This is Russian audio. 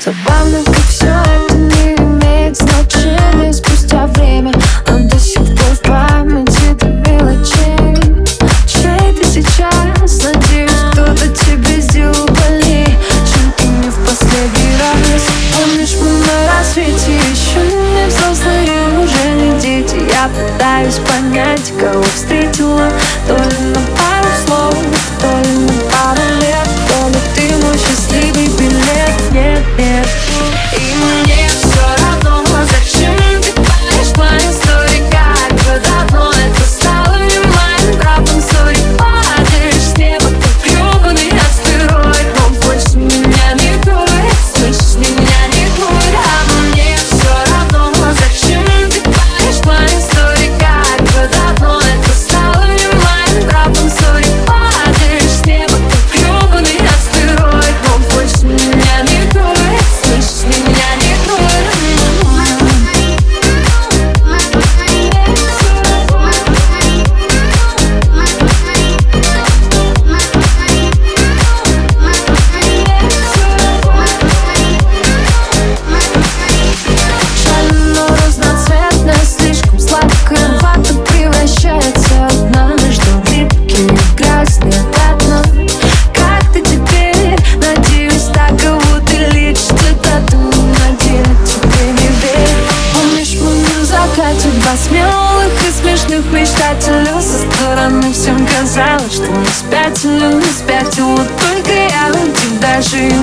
Забавно, как все это не имеет значения спустя время, но до сих пор в памяти до мелочей. Чей ты сейчас? Надеюсь, кто-то тебе сделал больнее, чем ты мне в последний раз. Помнишь, мы на рассвете еще не взрослые, уже не дети. Я пытаюсь понять, кого встретила, то ли на пару слов, то ли на пару лет, то ли ты мой счастливый билет. Нет, нет. И мне все равно, зачем ты паришь мои истории, как бы давно это стало не моим правом. Сори, падаешь с неба, как гребаный астероид, но больше меня не дует, слышишь, меня не дует. А мне все равно, зачем ты паришь мои истории, как бы давно это стало не моим правом. Сори, падаешь с неба, как гребаный астероид, но больше меня не дует, слышишь, меня не дует. Шально разноцветно, слишком сладкая вата превращается однажды в липкие грязные пятна. Как ты теперь? Надеюсь, так кого ты лечишь цитату, надеюсь, тебе не верь. Помнишь, мы на закате два смелых и смешных мечтателя. Со стороны всем казалось, что не спятили, не спятил. Вот только я уйти дальше